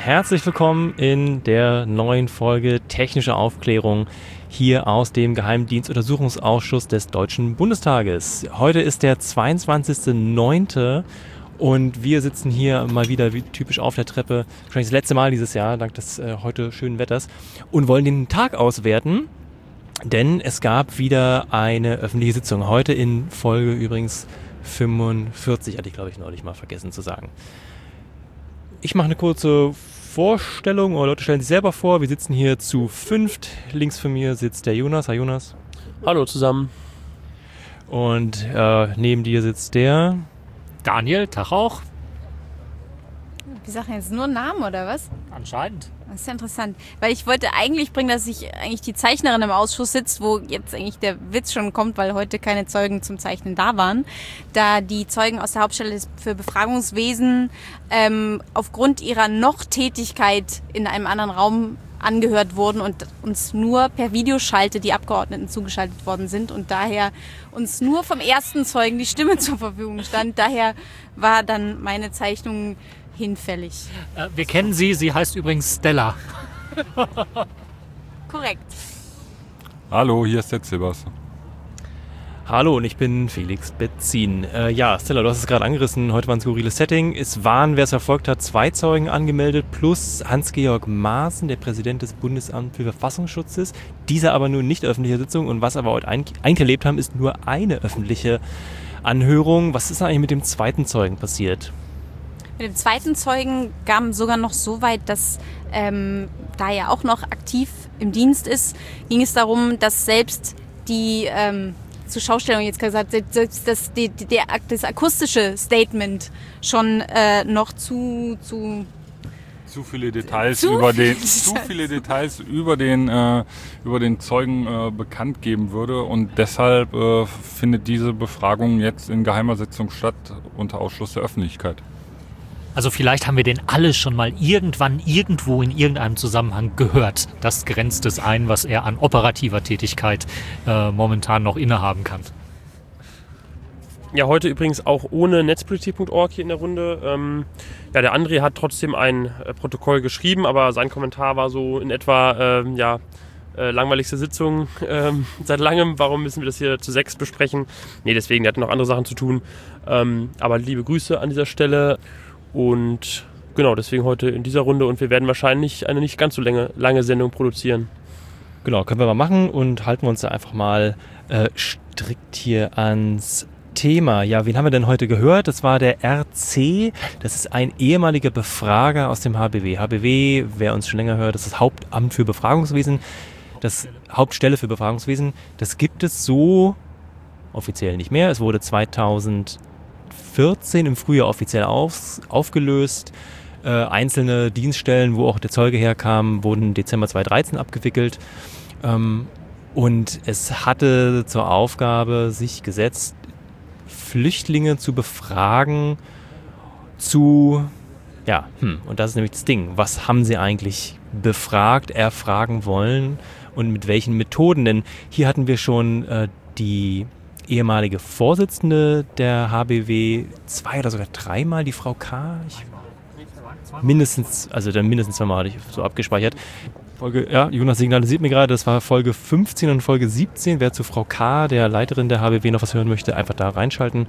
herzlich willkommen in der neuen Folge Technische Aufklärung hier aus dem Geheimdienstuntersuchungsausschuss des Deutschen Bundestages. Heute ist der 22.09. und wir sitzen hier mal wieder wie typisch auf der Treppe, wahrscheinlich das letzte Mal dieses Jahr, dank des heute schönen Wetters, und wollen den Tag auswerten, denn es gab wieder eine öffentliche Sitzung. Heute in Folge übrigens 45, hatte ich glaube ich neulich mal vergessen zu sagen. Ich mache eine kurze Vorstellung, oder Leute stellen sich selber vor. Wir sitzen hier zu fünft. Links von mir sitzt der Jonas. Hi Jonas. Hallo zusammen. Und neben dir sitzt der Daniel, Tag auch. Wir sagen jetzt nur Namen oder was? Anscheinend. Das ist ja interessant, weil ich wollte eigentlich bringen, dass ich eigentlich die Zeichnerin im Ausschuss sitzt, wo jetzt eigentlich der Witz schon kommt, weil heute keine Zeugen zum Zeichnen da waren, da die Zeugen aus der Hauptstelle für Befragungswesen aufgrund ihrer Noch-Tätigkeit in einem anderen Raum angehört wurden und uns nur per Videoschalte die Abgeordneten zugeschaltet worden sind und daher uns nur vom ersten Zeugen die Stimme zur Verfügung stand. Daher war dann meine Zeichnung hinfällig. Wir kennen sie heißt übrigens Stella. Korrekt. Hallo, hier ist der Silbers. Hallo und ich bin Felix Betzin. Ja, Stella, du hast es gerade angerissen, heute war ein skurriles Setting. Es waren, wer es verfolgt hat, 2 Zeugen angemeldet, plus Hans-Georg Maaßen, der Präsident des Bundesamts für Verfassungsschutzes. Dieser aber nur nicht öffentliche Sitzung und was wir heute eigentlich erlebt haben, ist nur eine öffentliche Anhörung. Was ist eigentlich mit dem zweiten Zeugen passiert? Mit dem zweiten Zeugen kam sogar noch so weit, dass da er auch noch aktiv im Dienst ist, ging es darum, dass selbst die zur Schaustellung jetzt gesagt, selbst das akustische Statement schon noch zu viele Details über den Zeugen bekannt geben würde und deshalb findet diese Befragung jetzt in geheimer Sitzung statt unter Ausschluss der Öffentlichkeit. Also vielleicht haben wir den alle schon mal irgendwann irgendwo in irgendeinem Zusammenhang gehört. Das grenzt es ein, was er an operativer Tätigkeit momentan noch innehaben kann. Ja, heute übrigens auch ohne netzpolitik.org hier in der Runde. Der André hat trotzdem ein Protokoll geschrieben, aber sein Kommentar war so in etwa, langweiligste Sitzung seit langem, warum müssen wir das hier zu 6 besprechen? Nee, deswegen, der hat noch andere Sachen zu tun. Aber liebe Grüße an dieser Stelle. Und genau, deswegen heute in dieser Runde und wir werden wahrscheinlich eine nicht ganz so lange Sendung produzieren. Genau, können wir mal machen und halten wir uns da einfach mal strikt hier ans Thema. Ja, wen haben wir denn heute gehört? Das war der RC, das ist ein ehemaliger Befrager aus dem HBW. HBW, wer uns schon länger hört, das ist das Hauptamt für Befragungswesen, das Hauptstelle für Befragungswesen. Das gibt es so offiziell nicht mehr. Es wurde 2014 im Frühjahr offiziell aufgelöst. Einzelne Dienststellen, wo auch der Zeuge herkam, wurden Dezember 2013 abgewickelt. Und es hatte zur Aufgabe sich gesetzt, Flüchtlinge zu befragen und das ist nämlich das Ding. Was haben sie eigentlich befragt, erfragen wollen und mit welchen Methoden? Denn hier hatten wir schon die ehemalige Vorsitzende der HBW 2 oder sogar 3 Mal, die Frau K. Mindestens 2 Mal hatte ich so abgespeichert. Jonas signalisiert mir gerade, das war Folge 15 und Folge 17. Wer zu Frau K., der Leiterin der HBW, noch was hören möchte, einfach da reinschalten.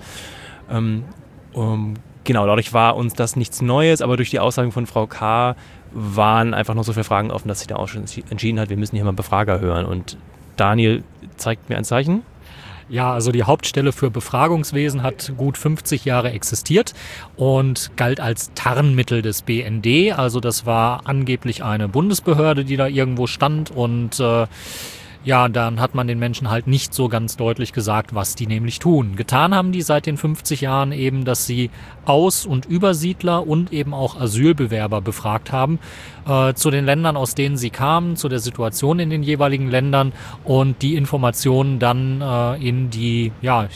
Genau, dadurch war uns das nichts Neues, aber durch die Aussagen von Frau K. waren einfach noch so viele Fragen offen, dass sich der Ausschuss entschieden hat, wir müssen hier mal einen Befrager hören. Und Daniel zeigt mir ein Zeichen. Ja, also die Hauptstelle für Befragungswesen hat gut 50 Jahre existiert und galt als Tarnmittel des BND. Also das war angeblich eine Bundesbehörde, die da irgendwo stand und dann hat man den Menschen halt nicht so ganz deutlich gesagt, was die nämlich tun. Getan haben die seit den 50 Jahren eben, dass sie Aus- und Übersiedler und eben auch Asylbewerber befragt haben zu den Ländern, aus denen sie kamen, zu der Situation in den jeweiligen Ländern und die Informationen dann in die,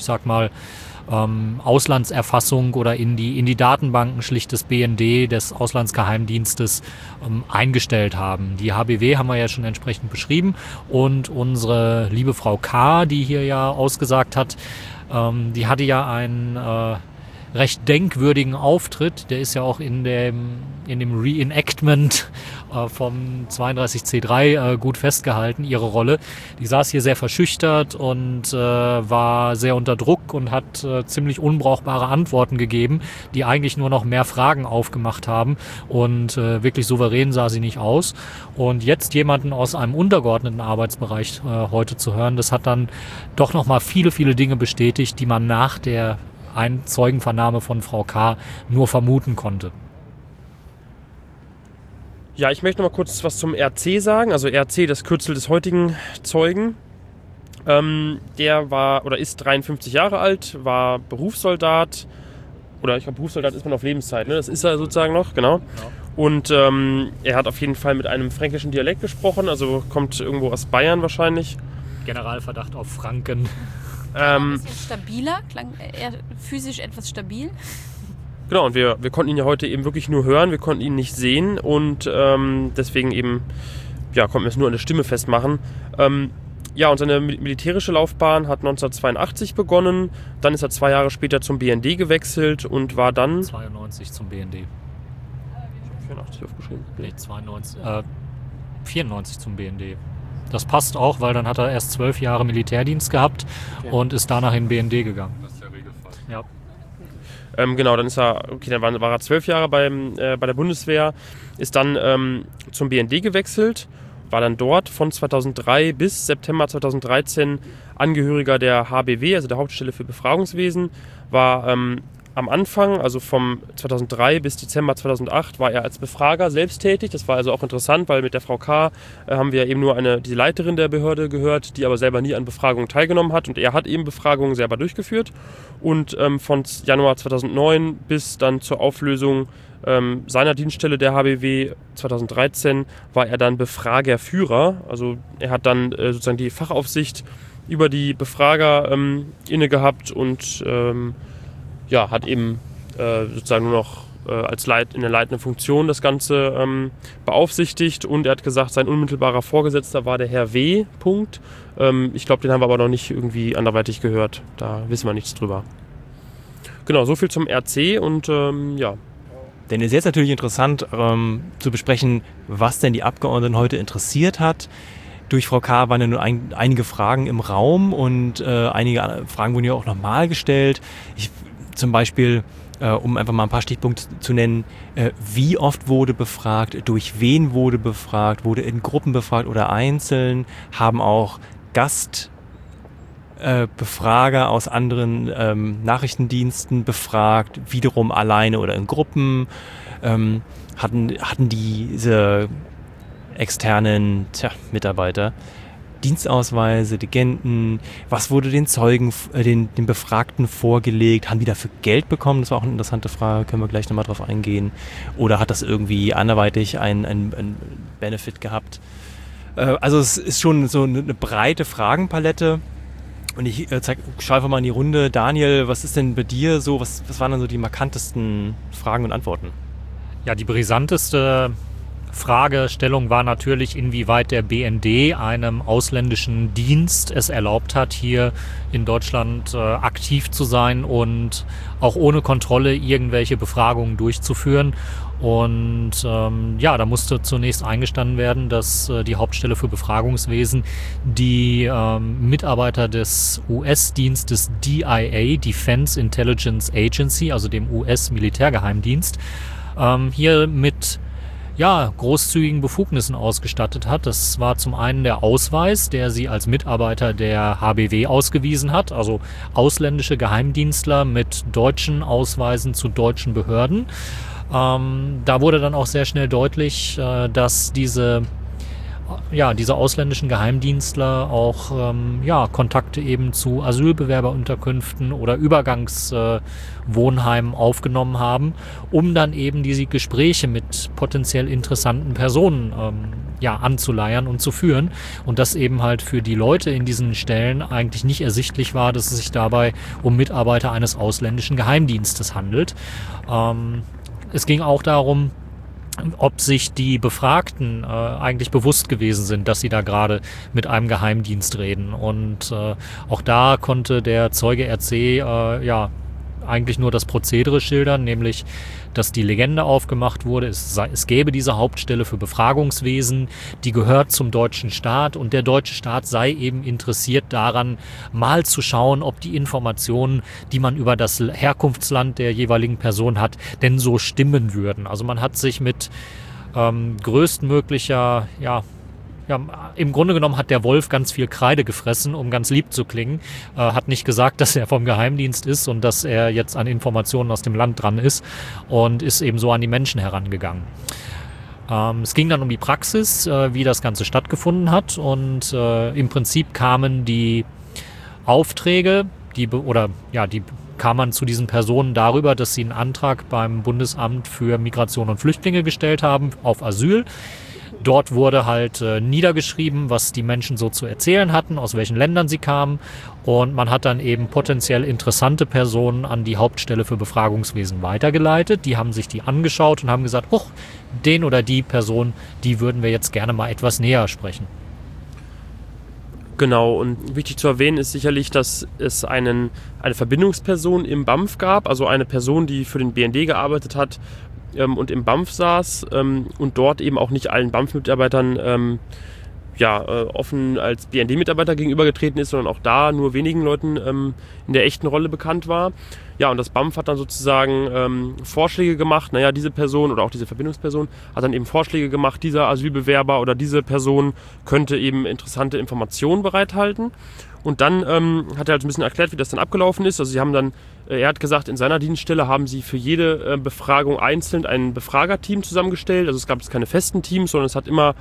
Auslandserfassung oder in die Datenbanken schlicht des BND, des Auslandsgeheimdienstes, eingestellt haben. Die HBW haben wir ja schon entsprechend beschrieben und unsere liebe Frau K., die hier ja ausgesagt hat, die hatte ja ein recht denkwürdigen Auftritt. Der ist ja auch in dem Reenactment vom 32C3 gut festgehalten, ihre Rolle. Die saß hier sehr verschüchtert und war sehr unter Druck und hat ziemlich unbrauchbare Antworten gegeben, die eigentlich nur noch mehr Fragen aufgemacht haben, und wirklich souverän sah sie nicht aus. Und jetzt jemanden aus einem untergeordneten Arbeitsbereich heute zu hören, das hat dann doch nochmal viele, viele Dinge bestätigt, die man nach der Zeugenvernahme von Frau K. nur vermuten konnte. Ja, ich möchte noch mal kurz was zum RC sagen. Also RC, das Kürzel des heutigen Zeugen. Der war oder ist 53 Jahre alt, war Berufssoldat. Oder ich glaube, Berufssoldat ist man auf Lebenszeit, ne? Das ist er sozusagen noch, genau. Ja. Und er hat auf jeden Fall mit einem fränkischen Dialekt gesprochen, also kommt irgendwo aus Bayern wahrscheinlich. Generalverdacht auf Franken. Ein bisschen stabiler, klang eher physisch etwas stabil. Genau, und wir konnten ihn ja heute eben wirklich nur hören, wir konnten ihn nicht sehen und deswegen eben, ja, konnten wir es nur an der Stimme festmachen. Ja, und seine militärische Laufbahn hat 1982 begonnen, dann ist er 2 Jahre später zum BND gewechselt und war dann... 92 zum BND. 84 aufgeschrieben? Nee, 94 zum BND. Das passt auch, weil dann hat er erst 12 Jahre Militärdienst gehabt und ist danach in den BND gegangen. Das ist der Regelfall. Ja. Genau, dann ist er, dann war er 12 Jahre bei der Bundeswehr, ist dann zum BND gewechselt, war dann dort von 2003 bis September 2013 Angehöriger der HBW, also der Hauptstelle für Befragungswesen, war am Anfang, also vom 2003 bis Dezember 2008, war er als Befrager selbst tätig. Das war also auch interessant, weil mit der Frau K. Haben wir eben nur die Leiterin der Behörde gehört, die aber selber nie an Befragungen teilgenommen hat. Und er hat eben Befragungen selber durchgeführt. Und von Januar 2009 bis dann zur Auflösung seiner Dienststelle der HBW 2013 war er dann Befragerführer. Also er hat dann sozusagen die Fachaufsicht über die Befrager inne gehabt und hat eben sozusagen nur noch in der leitenden Funktion das Ganze beaufsichtigt, und er hat gesagt, sein unmittelbarer Vorgesetzter war der Herr W. Punkt. Ich glaube, den haben wir aber noch nicht irgendwie anderweitig gehört. Da wissen wir nichts drüber. Genau, so viel zum RC und ja. Denn es ist jetzt natürlich interessant zu besprechen, was denn die Abgeordneten heute interessiert hat. Durch Frau K. waren ja nur einige Fragen im Raum und einige Fragen wurden ja auch nochmal gestellt. Zum Beispiel, um einfach mal ein paar Stichpunkte zu nennen, wie oft wurde befragt, durch wen wurde befragt, wurde in Gruppen befragt oder einzeln, haben auch Gastbefrager aus anderen Nachrichtendiensten befragt, wiederum alleine oder in Gruppen, hatten diese externen Mitarbeiter Dienstausweise, Legenden, was wurde den Zeugen, den Befragten vorgelegt, haben die dafür Geld bekommen? Das war auch eine interessante Frage, können wir gleich nochmal drauf eingehen. Oder hat das irgendwie anderweitig einen Benefit gehabt? Also es ist schon so eine breite Fragenpalette. Und ich schaue einfach mal in die Runde. Daniel, was ist denn bei dir so, was waren denn so die markantesten Fragen und Antworten? Ja, die brisanteste Fragestellung war natürlich, inwieweit der BND einem ausländischen Dienst es erlaubt hat, hier in Deutschland aktiv zu sein und auch ohne Kontrolle irgendwelche Befragungen durchzuführen. Und da musste zunächst eingestanden werden, dass die Hauptstelle für Befragungswesen die Mitarbeiter des US-Dienstes DIA, Defense Intelligence Agency, also dem US-Militärgeheimdienst, hier mit großzügigen Befugnissen ausgestattet hat. Das war zum einen der Ausweis, der sie als Mitarbeiter der HBW ausgewiesen hat, also ausländische Geheimdienstler mit deutschen Ausweisen zu deutschen Behörden. Da wurde dann auch sehr schnell deutlich, dass diese ausländischen Geheimdienstler auch Kontakte eben zu Asylbewerberunterkünften oder Übergangswohnheimen aufgenommen haben, um dann eben diese Gespräche mit potenziell interessanten Personen anzuleiern und zu führen. Und dass eben halt für die Leute in diesen Stellen eigentlich nicht ersichtlich war, dass es sich dabei um Mitarbeiter eines ausländischen Geheimdienstes handelt. Es ging auch darum, ob sich die Befragten eigentlich bewusst gewesen sind, dass sie da gerade mit einem Geheimdienst reden. Und auch da konnte der Zeuge RC eigentlich nur das Prozedere schildern, nämlich, dass die Legende aufgemacht wurde, es gäbe diese Hauptstelle für Befragungswesen, die gehört zum deutschen Staat und der deutsche Staat sei eben interessiert daran, mal zu schauen, ob die Informationen, die man über das Herkunftsland der jeweiligen Person hat, denn so stimmen würden. Also man hat sich mit größtmöglicher, im Grunde genommen hat der Wolf ganz viel Kreide gefressen, um ganz lieb zu klingen. Hat nicht gesagt, dass er vom Geheimdienst ist und dass er jetzt an Informationen aus dem Land dran ist und ist eben so an die Menschen herangegangen. Es ging dann um die Praxis, wie das Ganze stattgefunden hat und im Prinzip kamen die Aufträge, die kam man zu diesen Personen darüber, dass sie einen Antrag beim Bundesamt für Migration und Flüchtlinge gestellt haben auf Asyl. Dort wurde halt niedergeschrieben, was die Menschen so zu erzählen hatten, aus welchen Ländern sie kamen. Und man hat dann eben potenziell interessante Personen an die Hauptstelle für Befragungswesen weitergeleitet. Die haben sich die angeschaut und haben gesagt, den oder die Person, die würden wir jetzt gerne mal etwas näher sprechen. Genau, und wichtig zu erwähnen ist sicherlich, dass es eine Verbindungsperson im BAMF gab, also eine Person, die für den BND gearbeitet hat, und im BAMF saß und dort eben auch nicht allen BAMF-Mitarbeitern offen als BND-Mitarbeiter gegenübergetreten ist, sondern auch da nur wenigen Leuten in der echten Rolle bekannt war. Ja, und das BAMF hat dann sozusagen Vorschläge gemacht, diese Person oder auch diese Verbindungsperson hat dann eben Vorschläge gemacht, dieser Asylbewerber oder diese Person könnte eben interessante Informationen bereithalten. Und dann hat er halt ein bisschen erklärt, wie das dann abgelaufen ist. Also er hat gesagt, in seiner Dienststelle haben sie für jede Befragung einzeln ein Befragerteam zusammengestellt. Also es gab jetzt keine festen Teams, sondern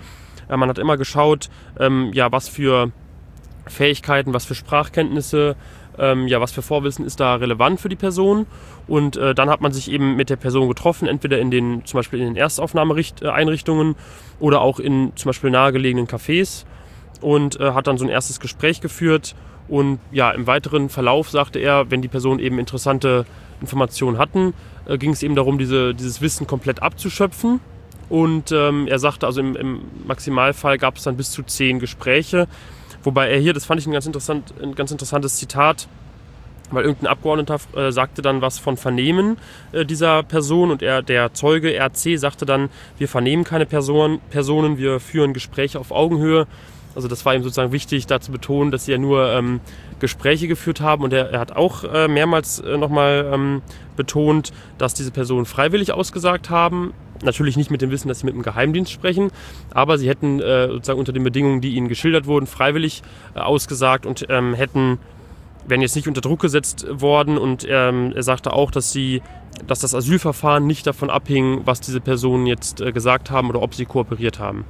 man hat immer geschaut, was für Fähigkeiten, was für Sprachkenntnisse, was für Vorwissen ist da relevant für die Person. Und dann hat man sich eben mit der Person getroffen, entweder zum Beispiel in den Erstaufnahmeeinrichtungen oder auch in zum Beispiel nahegelegenen Cafés. Und hat dann so ein erstes Gespräch geführt und im weiteren Verlauf sagte er, wenn die Personen eben interessante Informationen hatten, ging es eben darum, dieses Wissen komplett abzuschöpfen und er sagte, also im Maximalfall gab es dann bis zu 10 Gespräche, wobei er hier, das fand ich ein ganz interessantes Zitat, weil irgendein Abgeordneter sagte dann was von Vernehmen dieser Person und der Zeuge RC sagte dann, wir vernehmen keine Personen, wir führen Gespräche auf Augenhöhe. Also das war ihm sozusagen wichtig, da zu betonen, dass sie ja nur Gespräche geführt haben. Und er hat auch mehrmals nochmal betont, dass diese Personen freiwillig ausgesagt haben. Natürlich nicht mit dem Wissen, dass sie mit dem Geheimdienst sprechen, aber sie hätten sozusagen unter den Bedingungen, die ihnen geschildert wurden, freiwillig ausgesagt und wären jetzt nicht unter Druck gesetzt worden. Und er sagte auch, dass das Asylverfahren nicht davon abhing, was diese Personen jetzt gesagt haben oder ob sie kooperiert haben.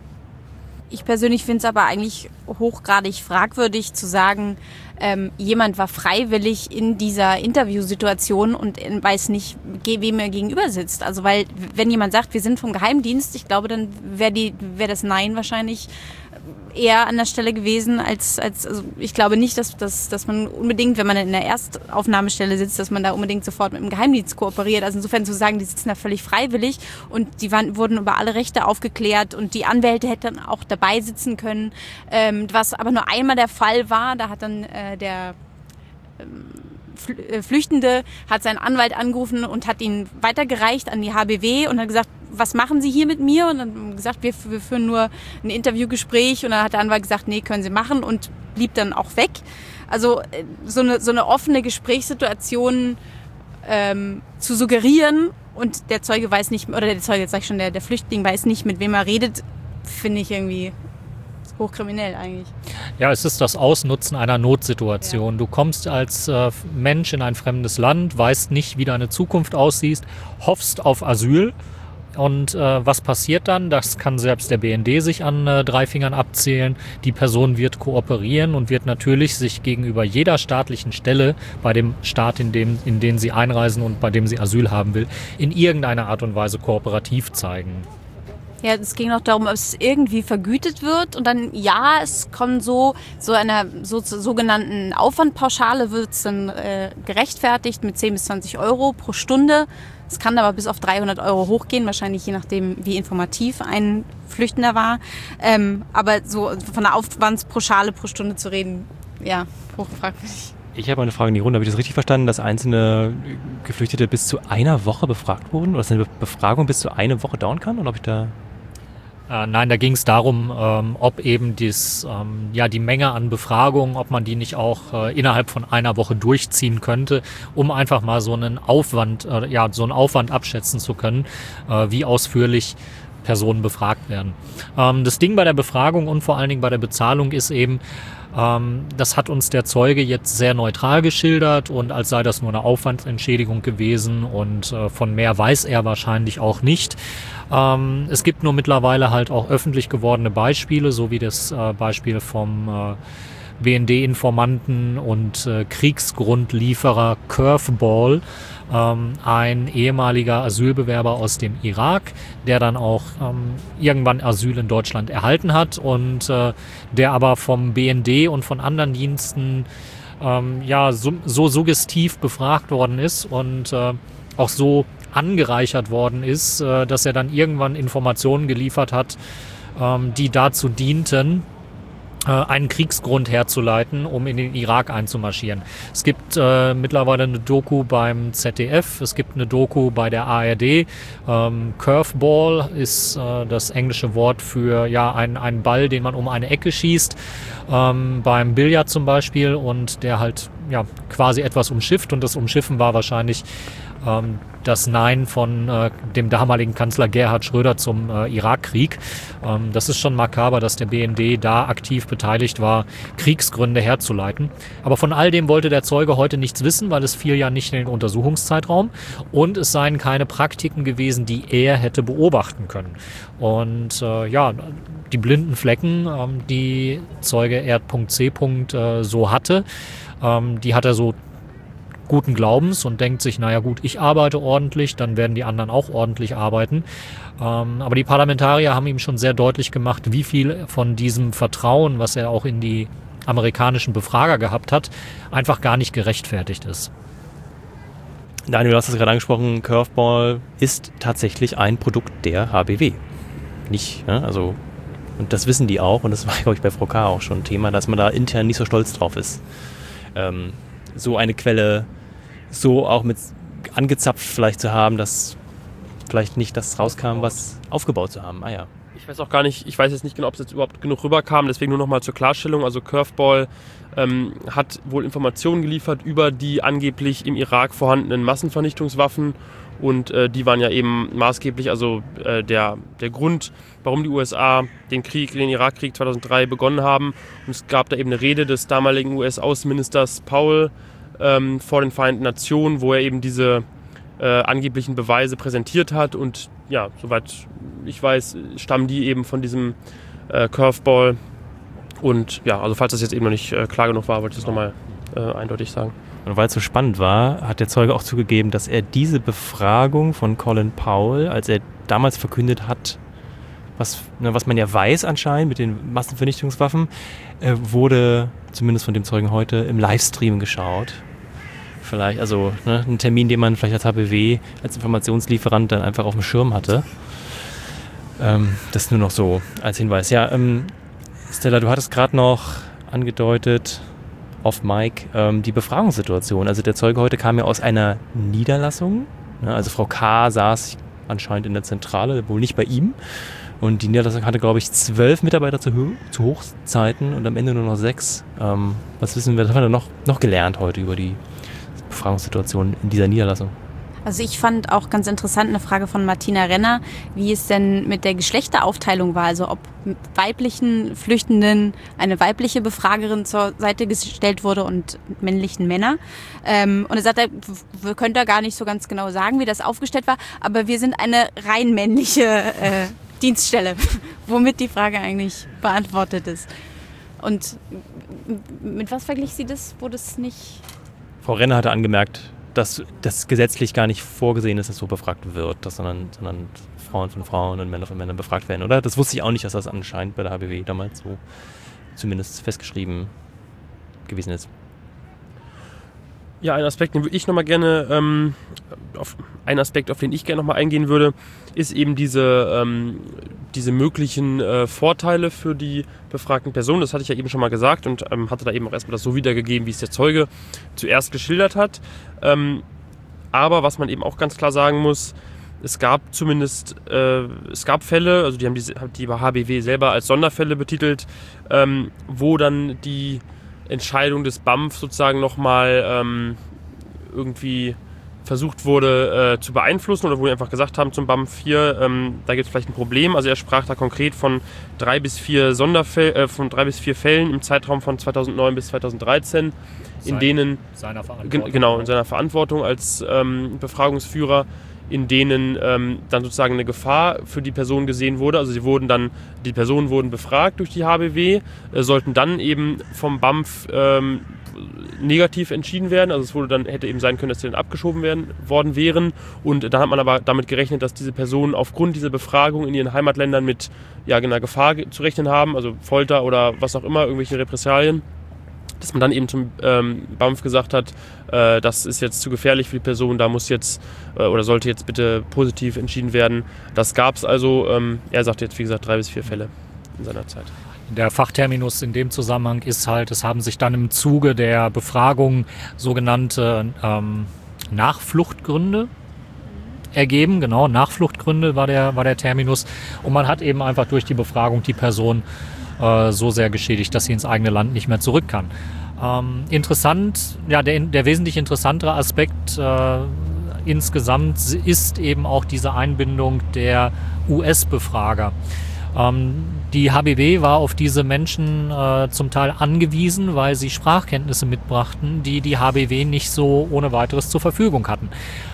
Ich persönlich finde es aber eigentlich hochgradig fragwürdig zu sagen, jemand war freiwillig in dieser Interviewsituation und weiß nicht, wem er gegenüber sitzt. Also weil, wenn jemand sagt, wir sind vom Geheimdienst, ich glaube, dann wäre das Nein wahrscheinlich eher an der Stelle gewesen, also ich glaube nicht, dass man unbedingt, wenn man in der Erstaufnahmestelle sitzt, dass man da unbedingt sofort mit dem Geheimdienst kooperiert. Also insofern zu sagen, die sitzen da völlig freiwillig und die wurden über alle Rechte aufgeklärt und die Anwälte hätten auch dabei sitzen können, was aber nur einmal der Fall war. Da hat dann der Flüchtende hat seinen Anwalt angerufen und hat ihn weitergereicht an die HBW und hat gesagt, was machen Sie hier mit mir? Und dann haben gesagt, wir führen nur ein Interviewgespräch. Und dann hat der Anwalt gesagt, nee, können Sie machen und blieb dann auch weg. Also so eine offene Gesprächssituation zu suggerieren und der Zeuge weiß nicht, oder der Zeuge, jetzt sag ich schon, der Flüchtling weiß nicht, mit wem er redet, finde ich irgendwie hochkriminell eigentlich. Ja, es ist das Ausnutzen einer Notsituation. Ja. Du kommst als Mensch in ein fremdes Land, weißt nicht, wie deine Zukunft aussieht, hoffst auf Asyl. Und was passiert dann? Das kann selbst der BND sich an 3 Fingern abzählen. Die Person wird kooperieren und wird natürlich sich gegenüber jeder staatlichen Stelle bei dem Staat, in den sie einreisen und bei dem sie Asyl haben will, in irgendeiner Art und Weise kooperativ zeigen. Ja, es ging auch darum, ob es irgendwie vergütet wird und dann, ja, es kommt so einer sogenannten Aufwandpauschale wird es dann gerechtfertigt mit 10 bis 20 Euro pro Stunde. Es kann aber bis auf 300 Euro hochgehen, wahrscheinlich je nachdem, wie informativ ein Flüchtender war. Aber so von einer Aufwandspauschale pro Stunde zu reden, ja, hochfragwürdig. Ich habe eine Frage in die Runde. Habe ich das richtig verstanden, dass einzelne Geflüchtete bis zu einer Woche befragt wurden? Oder dass eine Befragung bis zu eine Woche dauern kann? Oder ob ich da... Nein, da ging es darum, ob eben die Menge an Befragungen, ob man die nicht auch innerhalb von einer Woche durchziehen könnte, um einfach mal so einen Aufwand abschätzen zu können, wie ausführlich Personen befragt werden. Das Ding bei der Befragung und vor allen Dingen bei der Bezahlung ist eben, das hat uns der Zeuge jetzt sehr neutral geschildert und als sei das nur eine Aufwandsentschädigung gewesen und von mehr weiß er wahrscheinlich auch nicht. Es gibt nur mittlerweile halt auch öffentlich gewordene Beispiele, so wie das Beispiel vom BND-Informanten und Kriegsgrundlieferer Curveball, ein ehemaliger Asylbewerber aus dem Irak, der dann auch irgendwann Asyl in Deutschland erhalten hat und der aber vom BND und von anderen Diensten so suggestiv befragt worden ist und auch so angereichert worden ist, dass er dann irgendwann Informationen geliefert hat, die dazu dienten, einen Kriegsgrund herzuleiten, um in den Irak einzumarschieren. Es gibt mittlerweile eine Doku beim ZDF, es gibt eine Doku bei der ARD. Curveball ist das englische Wort für einen Ball, den man um eine Ecke schießt, beim Billard zum Beispiel und der halt quasi etwas umschifft und das Umschiffen war wahrscheinlich das Nein von dem damaligen Kanzler Gerhard Schröder zum Irakkrieg. Das ist schon makaber, dass der BND da aktiv beteiligt war, Kriegsgründe herzuleiten. Aber von all dem wollte der Zeuge heute nichts wissen, weil es fiel ja nicht in den Untersuchungszeitraum und es seien keine Praktiken gewesen, die er hätte beobachten können. Und die blinden Flecken, die Zeuge R.C. So hatte, die hat er so guten Glaubens und denkt sich, naja gut, ich arbeite ordentlich, dann werden die anderen auch ordentlich arbeiten. Aber die Parlamentarier haben ihm schon sehr deutlich gemacht, wie viel von diesem Vertrauen, was er auch in die amerikanischen Befrager gehabt hat, einfach gar nicht gerechtfertigt ist. Daniel, du hast es gerade angesprochen, Curveball ist tatsächlich ein Produkt der HBW. Nicht, ne? Also, und das wissen die auch und das war, glaube ich, bei Frau K. auch schon ein Thema, dass man da intern nicht so stolz drauf ist. So eine Quelle so auch mit angezapft vielleicht zu haben, dass vielleicht nicht das rauskam, was aufgebaut zu haben. Ah ja. Ich weiß auch gar nicht, ich weiß jetzt nicht genau, ob es jetzt überhaupt genug rüberkam, deswegen nur nochmal zur Klarstellung. Also Curveball hat wohl Informationen geliefert über die angeblich im Irak vorhandenen Massenvernichtungswaffen und die waren ja eben maßgeblich, also der Grund, warum die USA den Irakkrieg 2003 begonnen haben. Und es gab da eben eine Rede des damaligen US-Außenministers Powell vor den Vereinten Nationen, wo er eben diese angeblichen Beweise präsentiert hat und ja, soweit ich weiß, stammen die eben von diesem Curveball und ja, also falls das jetzt eben noch nicht klar genug war, wollte ich das nochmal eindeutig sagen. Und weil es so spannend war, hat der Zeuge auch zugegeben, dass er diese Befragung von Colin Powell, als er damals verkündet hat, was man ja weiß anscheinend mit den Massenvernichtungswaffen, wurde zumindest von dem Zeugen heute im Livestream geschaut. Vielleicht, also ein Termin, den man vielleicht als HBW, als Informationslieferant dann einfach auf dem Schirm hatte. Das nur noch so als Hinweis. Ja, Stella, du hattest gerade noch angedeutet, off Mic, die Befragungssituation. Also der Zeuge heute kam ja aus einer Niederlassung. Also Frau K. saß anscheinend in der Zentrale, wohl nicht bei ihm. Und die Niederlassung hatte, glaube ich, 12 Mitarbeiter zu Hochzeiten und am Ende nur noch 6. Was haben wir da noch gelernt heute über die Befragungssituation in dieser Niederlassung? Also ich fand auch ganz interessant eine Frage von Martina Renner, wie es denn mit der Geschlechteraufteilung war, also ob weiblichen Flüchtenden eine weibliche Befragerin zur Seite gestellt wurde und männlichen Männer. Und er sagt, wir können da gar nicht so ganz genau sagen, wie das aufgestellt war, aber wir sind eine rein männliche Dienststelle, womit die Frage eigentlich beantwortet ist. Und mit was verglich sie das, wo das nicht... Frau Renner hatte angemerkt, dass das gesetzlich gar nicht vorgesehen ist, dass so befragt wird, sondern Frauen von Frauen und Männer von Männern befragt werden, oder? Das wusste ich auch nicht, dass das anscheinend bei der HBW damals so zumindest festgeschrieben gewesen ist. Ja, ein Aspekt, den würde ich nochmal gerne, auf den ich gerne nochmal eingehen würde, ist eben diese möglichen Vorteile für die befragten Personen. Das hatte ich ja eben schon mal gesagt und hatte da eben auch erstmal das so wiedergegeben, wie es der Zeuge zuerst geschildert hat. Aber was man eben auch ganz klar sagen muss, es gab Fälle, also die haben die HBW selber als Sonderfälle betitelt, wo dann die Entscheidung des BAMF sozusagen nochmal irgendwie versucht wurde zu beeinflussen oder wo die einfach gesagt haben zum BAMF hier, da gibt es vielleicht ein Problem. Also er sprach da konkret von 3 bis 4 Fällen im Zeitraum von 2009 bis 2013, in seiner Verantwortung als Befragungsführer, in denen dann sozusagen eine Gefahr für die Person gesehen wurde. Also die Personen wurden befragt durch die HBW, sollten dann eben vom BAMF negativ entschieden werden. Also hätte eben sein können, dass die dann abgeschoben worden wären. Und da hat man aber damit gerechnet, dass diese Personen aufgrund dieser Befragung in ihren Heimatländern mit einer Gefahr zu rechnen haben, also Folter oder was auch immer, irgendwelche Repressalien. Dass man dann eben zum BAMF gesagt hat, das ist jetzt zu gefährlich für die Person, da muss jetzt oder sollte jetzt bitte positiv entschieden werden. Das gab es also, er sagt jetzt wie gesagt 3 bis 4 Fälle in seiner Zeit. Der Fachterminus in dem Zusammenhang ist halt, es haben sich dann im Zuge der Befragung sogenannte Nachfluchtgründe ergeben. Genau, Nachfluchtgründe war der Terminus. Und man hat eben einfach durch die Befragung die Person so sehr geschädigt, dass sie ins eigene Land nicht mehr zurück kann. Interessant, ja, der wesentlich interessantere Aspekt insgesamt ist eben auch diese Einbindung der US-Befrager. Die HBW war auf diese Menschen zum Teil angewiesen, weil sie Sprachkenntnisse mitbrachten, die die HBW nicht so ohne weiteres zur Verfügung hatten.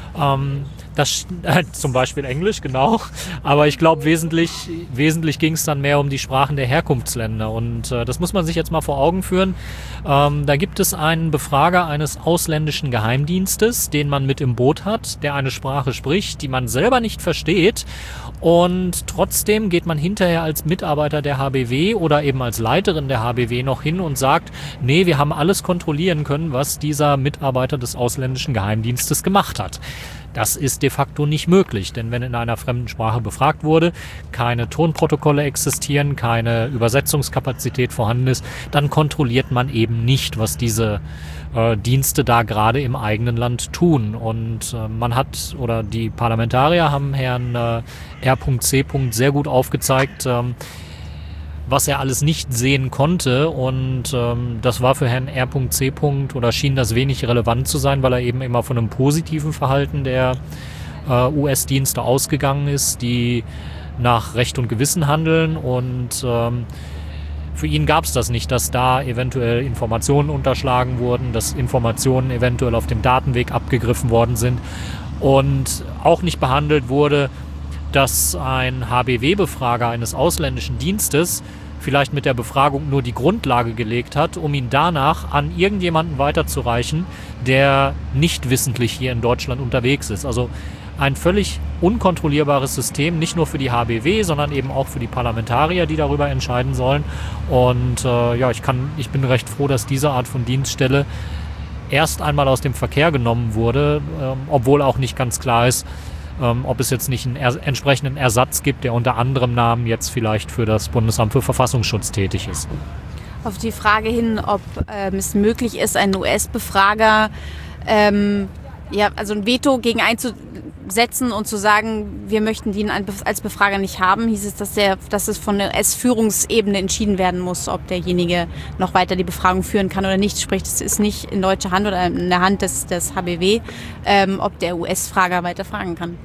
Das zum Beispiel Englisch, genau. Aber ich glaube, wesentlich ging es dann mehr um die Sprachen der Herkunftsländer. Und das muss man sich jetzt mal vor Augen führen. Da gibt es einen Befrager eines ausländischen Geheimdienstes, den man mit im Boot hat, der eine Sprache spricht, die man selber nicht versteht. Und trotzdem geht man hinterher als Mitarbeiter der HBW oder eben als Leiterin der HBW noch hin und sagt, nee, wir haben alles kontrollieren können, was dieser Mitarbeiter des ausländischen Geheimdienstes gemacht hat. Das ist de facto nicht möglich, denn wenn in einer fremden Sprache befragt wurde, keine Tonprotokolle existieren, keine Übersetzungskapazität vorhanden ist, dann kontrolliert man eben nicht, was diese Dienste da gerade im eigenen Land tun. Und die Parlamentarier haben Herrn R.C. sehr gut aufgezeigt, was er alles nicht sehen konnte, und das war für Herrn R.C. oder schien das wenig relevant zu sein, weil er eben immer von einem positiven Verhalten der US-Dienste ausgegangen ist, die nach Recht und Gewissen handeln, und für ihn gab es das nicht, dass da eventuell Informationen unterschlagen wurden, dass Informationen eventuell auf dem Datenweg abgegriffen worden sind, und auch nicht behandelt wurde, dass ein HBW-Befrager eines ausländischen Dienstes vielleicht mit der Befragung nur die Grundlage gelegt hat, um ihn danach an irgendjemanden weiterzureichen, der nicht wissentlich hier in Deutschland unterwegs ist. Also ein völlig unkontrollierbares System, nicht nur für die HBW, sondern eben auch für die Parlamentarier, die darüber entscheiden sollen. Und ich bin recht froh, dass diese Art von Dienststelle erst einmal aus dem Verkehr genommen wurde, obwohl auch nicht ganz klar ist, ob es jetzt nicht einen entsprechenden Ersatz gibt, der unter anderem Namen jetzt vielleicht für das Bundesamt für Verfassungsschutz tätig ist. Auf die Frage hin, ob es möglich ist, einen US-Befrager also ein Veto gegen einzusetzen und zu sagen, wir möchten den als Befrager nicht haben, hieß es, dass es von der US-Führungsebene entschieden werden muss, ob derjenige noch weiter die Befragung führen kann oder nicht. Sprich, es ist nicht in deutscher Hand oder in der Hand des HBW, ob der US-Frager weiter fragen kann.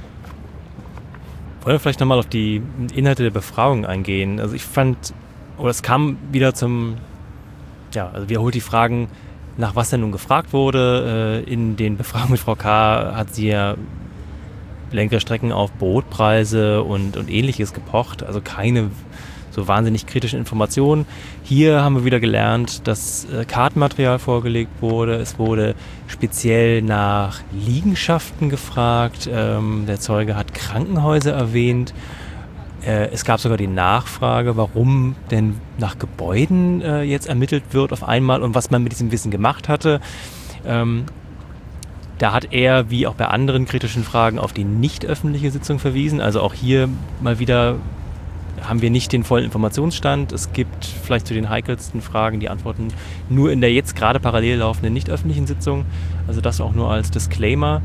Wollen wir vielleicht nochmal auf die Inhalte der Befragung eingehen? Also es kam wieder wiederholt die Fragen, nach was denn nun gefragt wurde. In den Befragungen mit Frau K. hat sie ja längere Strecken auf Brotpreise und Ähnliches gepocht, also keine so wahnsinnig kritischen Informationen. Hier haben wir wieder gelernt, dass Kartenmaterial vorgelegt wurde. Es wurde speziell nach Liegenschaften gefragt. Der Zeuge hat Krankenhäuser erwähnt. Es gab sogar die Nachfrage, warum denn nach Gebäuden jetzt ermittelt wird auf einmal und was man mit diesem Wissen gemacht hatte. Da hat er, wie auch bei anderen kritischen Fragen, auf die nicht öffentliche Sitzung verwiesen. Also auch hier mal wieder haben wir nicht den vollen Informationsstand. Es gibt vielleicht zu den heikelsten Fragen die Antworten nur in der jetzt gerade parallel laufenden nicht öffentlichen Sitzung. Also das auch nur als Disclaimer.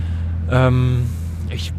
Ich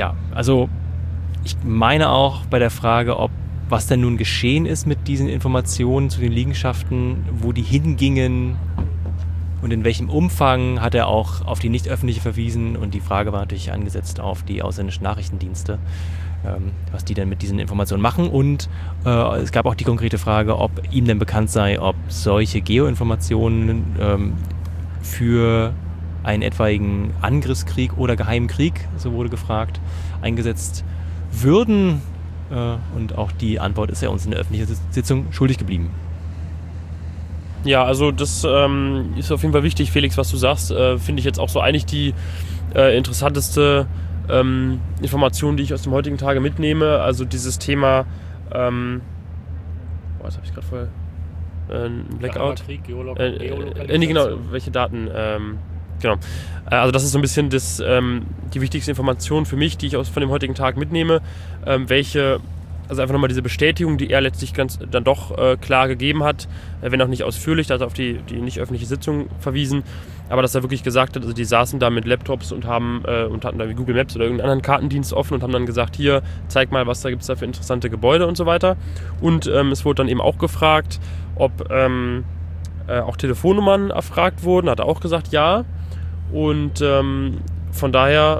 meine auch bei der Frage, was denn nun geschehen ist mit diesen Informationen zu den Liegenschaften, wo die hingingen und in welchem Umfang, hat er auch auf die nicht öffentliche verwiesen. Und die Frage war natürlich angesetzt auf die ausländischen Nachrichtendienste, was die denn mit diesen Informationen machen. Und es gab auch die konkrete Frage, ob ihm denn bekannt sei, ob solche Geoinformationen für einen etwaigen Angriffskrieg oder geheimen Krieg, so wurde gefragt, eingesetzt würden. Und auch die Antwort ist er uns in der öffentlichen Sitzung schuldig geblieben. Ja, also das ist auf jeden Fall wichtig, Felix, was du sagst. Finde ich jetzt auch so eigentlich die interessanteste Information, die ich aus dem heutigen Tage mitnehme. Also dieses Thema, jetzt habe ich gerade voll ein Blackout. Krieg, Genau, welche Daten, genau. Also das ist so ein bisschen die wichtigste Information für mich, die ich von dem heutigen Tag mitnehme. Also einfach nochmal diese Bestätigung, die er letztlich dann doch klar gegeben hat, wenn auch nicht ausführlich, da hat er auf die nicht öffentliche Sitzung verwiesen, aber dass er wirklich gesagt hat, also die saßen da mit Laptops und hatten da wie Google Maps oder irgendeinen anderen Kartendienst offen und haben dann gesagt, hier, zeig mal, was da gibt es da für interessante Gebäude und so weiter. Und es wurde dann eben auch gefragt, ob auch Telefonnummern erfragt wurden, hat er auch gesagt, ja. Und von daher,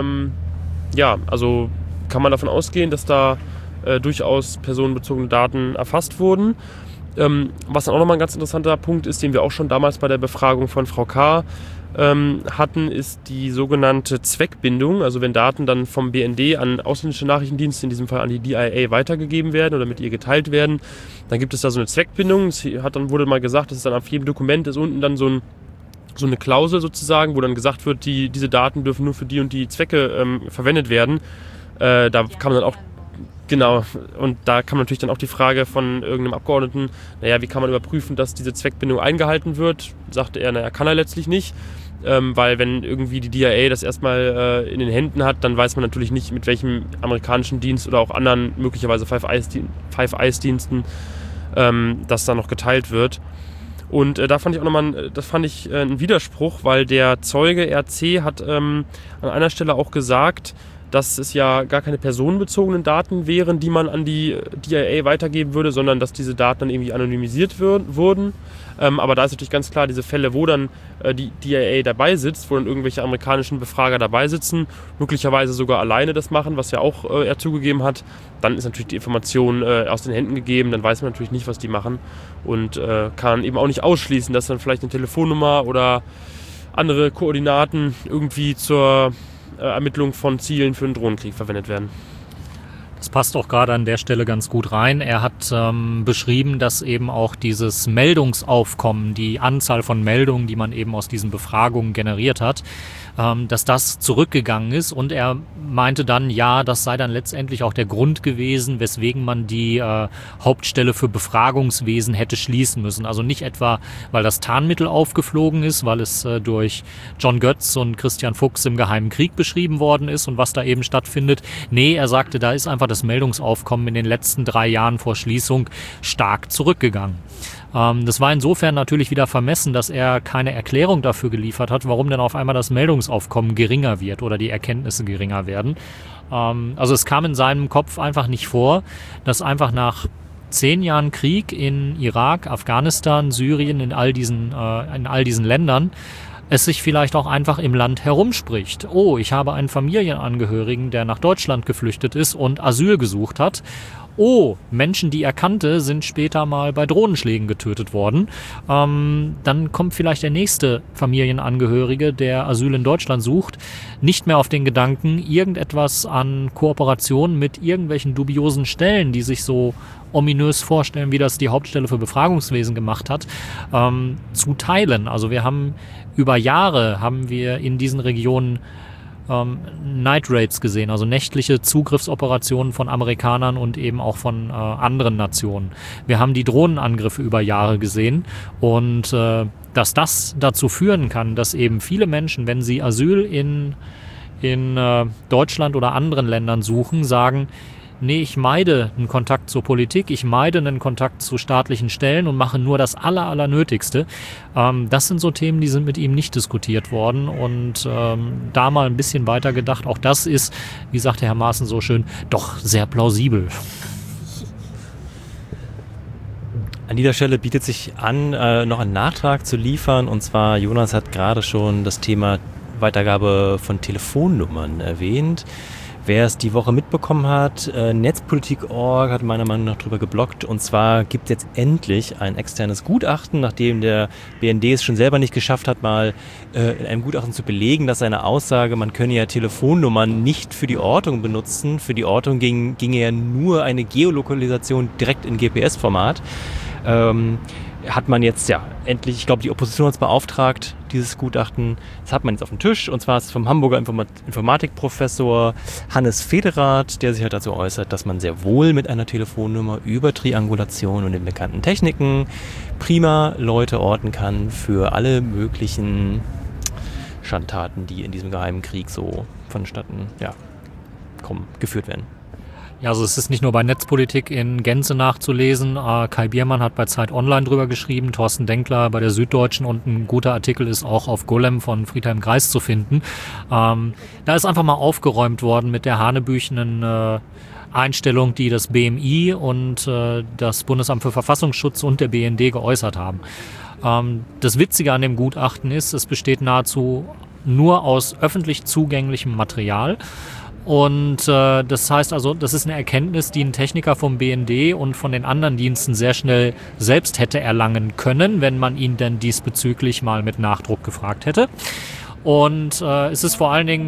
also kann man davon ausgehen, dass da durchaus personenbezogene Daten erfasst wurden. Was dann auch nochmal ein ganz interessanter Punkt ist, den wir auch schon damals bei der Befragung von Frau K. Hatten, ist die sogenannte Zweckbindung. Also wenn Daten dann vom BND an ausländische Nachrichtendienste, in diesem Fall an die DIA, weitergegeben werden oder mit ihr geteilt werden, dann gibt es da so eine Zweckbindung. Wurde mal gesagt, dass es dann auf jedem Dokument ist unten dann so eine Klausel sozusagen, wo dann gesagt wird, diese Daten dürfen nur für die und die Zwecke verwendet werden. Da kann man dann auch Genau, und da kam natürlich dann auch die Frage von irgendeinem Abgeordneten, wie kann man überprüfen, dass diese Zweckbindung eingehalten wird? Sagte er, kann er letztlich nicht, weil wenn irgendwie die DIA das erstmal in den Händen hat, dann weiß man natürlich nicht, mit welchem amerikanischen Dienst oder auch anderen, möglicherweise Five Eyes-Diensten, das da noch geteilt wird. Und da fand ich auch nochmal einen Widerspruch, weil der Zeuge RC hat an einer Stelle auch gesagt, dass es ja gar keine personenbezogenen Daten wären, die man an die DIA weitergeben würde, sondern dass diese Daten dann irgendwie anonymisiert wurden. Aber da ist natürlich ganz klar, diese Fälle, wo dann die DIA dabei sitzt, wo dann irgendwelche amerikanischen Befrager dabei sitzen, möglicherweise sogar alleine das machen, was ja auch er zugegeben hat, dann ist natürlich die Information aus den Händen gegeben, dann weiß man natürlich nicht, was die machen und kann eben auch nicht ausschließen, dass dann vielleicht eine Telefonnummer oder andere Koordinaten irgendwie zur Ermittlung von Zielen für einen Drohnenkrieg verwendet werden. Das passt auch gerade an der Stelle ganz gut rein. Er hat beschrieben, dass eben auch dieses Meldungsaufkommen, die Anzahl von Meldungen, die man eben aus diesen Befragungen generiert hat, dass das zurückgegangen ist. Und er meinte dann, ja, das sei dann letztendlich auch der Grund gewesen, weswegen man die Hauptstelle für Befragungswesen hätte schließen müssen. Also nicht etwa, weil das Tarnmittel aufgeflogen ist, weil es durch John Götz und Christian Fuchs im Geheimen Krieg beschrieben worden ist und was da eben stattfindet. Nee, er sagte, da ist einfach das Meldungsaufkommen in den letzten 3 Jahren vor Schließung stark zurückgegangen. Das war insofern natürlich wieder vermessen, dass er keine Erklärung dafür geliefert hat, warum denn auf einmal das Meldungsaufkommen geringer wird oder die Erkenntnisse geringer werden. Also es kam in seinem Kopf einfach nicht vor, dass einfach nach 10 Jahren Krieg in Irak, Afghanistan, Syrien, in all diesen Ländern, es sich vielleicht auch einfach im Land herumspricht. Oh, ich habe einen Familienangehörigen, der nach Deutschland geflüchtet ist und Asyl gesucht hat. Oh, Menschen, die er kannte, sind später mal bei Drohnenschlägen getötet worden. Dann kommt vielleicht der nächste Familienangehörige, der Asyl in Deutschland sucht, nicht mehr auf den Gedanken, irgendetwas an Kooperation mit irgendwelchen dubiosen Stellen, die sich so ominös vorstellen, wie das die Hauptstelle für Befragungswesen gemacht hat, zu teilen. Also wir haben über Jahre in diesen Regionen Night Raids gesehen, also nächtliche Zugriffsoperationen von Amerikanern und eben auch von anderen Nationen. Wir haben die Drohnenangriffe über Jahre gesehen und dass das dazu führen kann, dass eben viele Menschen, wenn sie Asyl in Deutschland oder anderen Ländern suchen, sagen, nee, ich meide einen Kontakt zur Politik, ich meide einen Kontakt zu staatlichen Stellen und mache nur das Allernötigste. Das sind so Themen, die sind mit ihm nicht diskutiert worden und da mal ein bisschen weiter gedacht. Auch das ist, wie sagte Herr Maaßen so schön, doch sehr plausibel. An dieser Stelle bietet sich an, noch einen Nachtrag zu liefern. Und zwar, Jonas hat gerade schon das Thema Weitergabe von Telefonnummern erwähnt. Wer es die Woche mitbekommen hat, Netzpolitik.org hat meiner Meinung nach drüber gebloggt. Und zwar gibt es jetzt endlich ein externes Gutachten, nachdem der BND es schon selber nicht geschafft hat, mal in einem Gutachten zu belegen, dass seine Aussage, man könne ja Telefonnummern nicht für die Ortung benutzen. Für die Ortung ginge ja nur eine Geolokalisation direkt in GPS-Format. Hat man jetzt endlich, ich glaube, die Opposition hat es beauftragt, dieses Gutachten. Das hat man jetzt auf dem Tisch, und zwar ist es vom Hamburger Informatikprofessor Hannes Federath, der sich halt dazu äußert, dass man sehr wohl mit einer Telefonnummer über Triangulation und den bekannten Techniken prima Leute orten kann für alle möglichen Schandtaten, die in diesem geheimen Krieg so vonstatten geführt werden. Ja, also es ist nicht nur bei Netzpolitik in Gänze nachzulesen. Kai Biermann hat bei Zeit Online drüber geschrieben, Thorsten Denkler bei der Süddeutschen, und ein guter Artikel ist auch auf Golem von Friedhelm Greis zu finden. Da ist einfach mal aufgeräumt worden mit der hanebüchenen Einstellung, die das BMI und das Bundesamt für Verfassungsschutz und der BND geäußert haben. Das Witzige an dem Gutachten ist, es besteht nahezu nur aus öffentlich zugänglichem Material. Und das heißt also, das ist eine Erkenntnis, die ein Techniker vom BND und von den anderen Diensten sehr schnell selbst hätte erlangen können, wenn man ihn denn diesbezüglich mal mit Nachdruck gefragt hätte. Und es ist vor allen Dingen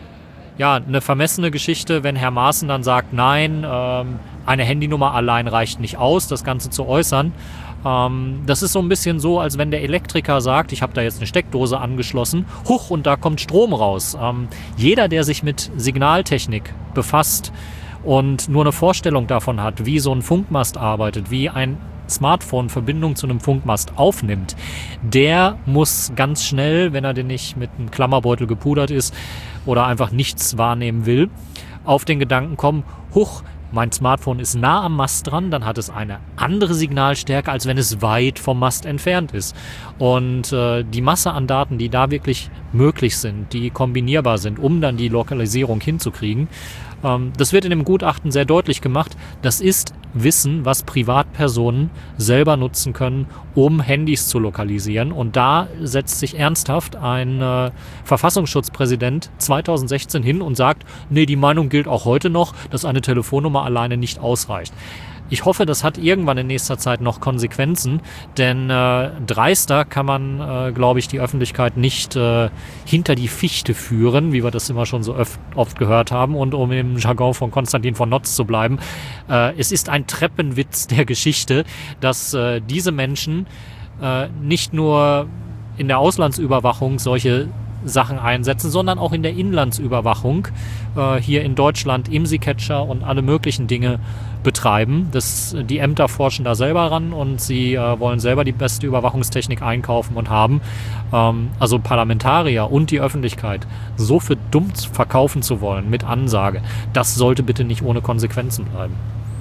eine vermessene Geschichte, wenn Herr Maaßen dann sagt, nein, eine Handynummer allein reicht nicht aus, das Ganze zu äußern. Das ist so ein bisschen so, als wenn der Elektriker sagt, ich habe da jetzt eine Steckdose angeschlossen, huch, und da kommt Strom raus. Jeder, der sich mit Signaltechnik befasst und nur eine Vorstellung davon hat, wie so ein Funkmast arbeitet, wie ein Smartphone Verbindung zu einem Funkmast aufnimmt, der muss ganz schnell, wenn er denn nicht mit einem Klammerbeutel gepudert ist oder einfach nichts wahrnehmen will, auf den Gedanken kommen, huch, mein Smartphone ist nah am Mast dran, dann hat es eine andere Signalstärke, als wenn es weit vom Mast entfernt ist. Und die Masse an Daten, die da wirklich möglich sind, die kombinierbar sind, um dann die Lokalisierung hinzukriegen, das wird in dem Gutachten sehr deutlich gemacht. Das ist Wissen, was Privatpersonen selber nutzen können, um Handys zu lokalisieren. Und da setzt sich ernsthaft ein Verfassungsschutzpräsident 2016 hin und sagt, nee, die Meinung gilt auch heute noch, dass eine Telefonnummer alleine nicht ausreicht. Ich hoffe, das hat irgendwann in nächster Zeit noch Konsequenzen, denn dreister kann man, glaube ich, die Öffentlichkeit nicht hinter die Fichte führen, wie wir das immer schon so oft gehört haben. Und um im Jargon von Konstantin von Notz zu bleiben, es ist ein Treppenwitz der Geschichte, dass diese Menschen nicht nur in der Auslandsüberwachung solche Sachen einsetzen, sondern auch in der Inlandsüberwachung hier in Deutschland IMSI-Catcher und alle möglichen Dinge betreiben. Die Ämter forschen da selber ran und sie wollen selber die beste Überwachungstechnik einkaufen und haben. Also Parlamentarier und die Öffentlichkeit so für dumm verkaufen zu wollen mit Ansage, das sollte bitte nicht ohne Konsequenzen bleiben.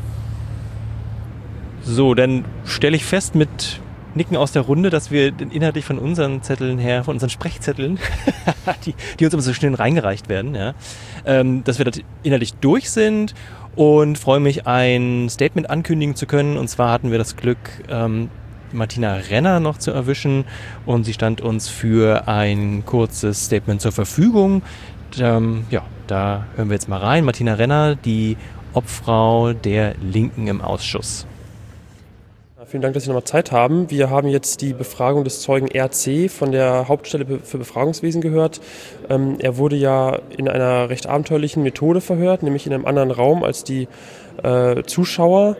So, dann stelle ich fest mit Nicken aus der Runde, dass wir inhaltlich von unseren Zetteln her, von unseren Sprechzetteln, die uns immer so schnell reingereicht werden, dass wir da inhaltlich durch sind, und freue mich, ein Statement ankündigen zu können. Und zwar hatten wir das Glück, Martina Renner noch zu erwischen, und sie stand uns für ein kurzes Statement zur Verfügung. Da hören wir jetzt mal rein. Martina Renner, die Obfrau der Linken im Ausschuss. Vielen Dank, dass Sie nochmal Zeit haben. Wir haben jetzt die Befragung des Zeugen RC von der Hauptstelle für Befragungswesen gehört. Er wurde ja in einer recht abenteuerlichen Methode verhört, nämlich in einem anderen Raum als die Zuschauer.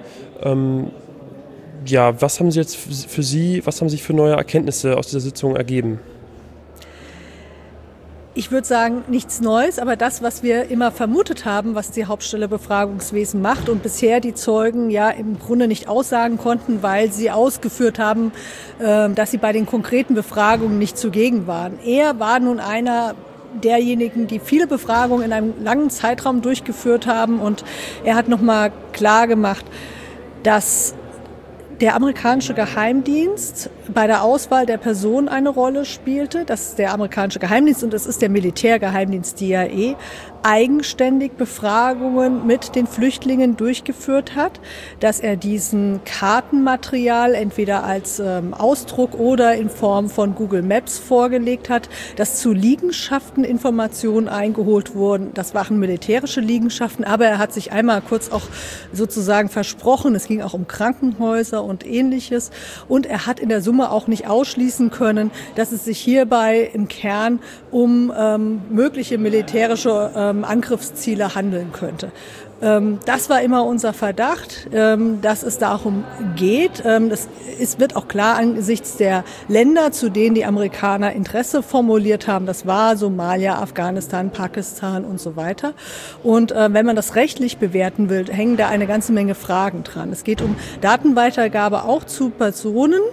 Was haben Sie jetzt für Sie, was haben sich für neue Erkenntnisse aus dieser Sitzung ergeben? Ich würde sagen, nichts Neues, aber das, was wir immer vermutet haben, was die Hauptstelle Befragungswesen macht und bisher die Zeugen ja im Grunde nicht aussagen konnten, weil sie ausgeführt haben, dass sie bei den konkreten Befragungen nicht zugegen waren. Er war nun einer derjenigen, die viele Befragungen in einem langen Zeitraum durchgeführt haben, und er hat nochmal klar gemacht, dass der amerikanische Geheimdienst bei der Auswahl der Person eine Rolle spielte, dass der amerikanische Geheimdienst, und es ist der Militärgeheimdienst DIA, eigenständig Befragungen mit den Flüchtlingen durchgeführt hat, dass er diesen Kartenmaterial entweder als Ausdruck oder in Form von Google Maps vorgelegt hat, dass zu Liegenschaften Informationen eingeholt wurden. Das waren militärische Liegenschaften, aber er hat sich einmal kurz auch sozusagen versprochen, es ging auch um Krankenhäuser und Ähnliches, und er hat in der Summe auch nicht ausschließen können, dass es sich hierbei im Kern um mögliche militärische Angriffsziele handeln könnte. Das war immer unser Verdacht, dass es darum geht. Wird auch klar angesichts der Länder, zu denen die Amerikaner Interesse formuliert haben. Das war Somalia, Afghanistan, Pakistan und so weiter. Und wenn man das rechtlich bewerten will, hängen da eine ganze Menge Fragen dran. Es geht um Datenweitergabe auch zu Personen,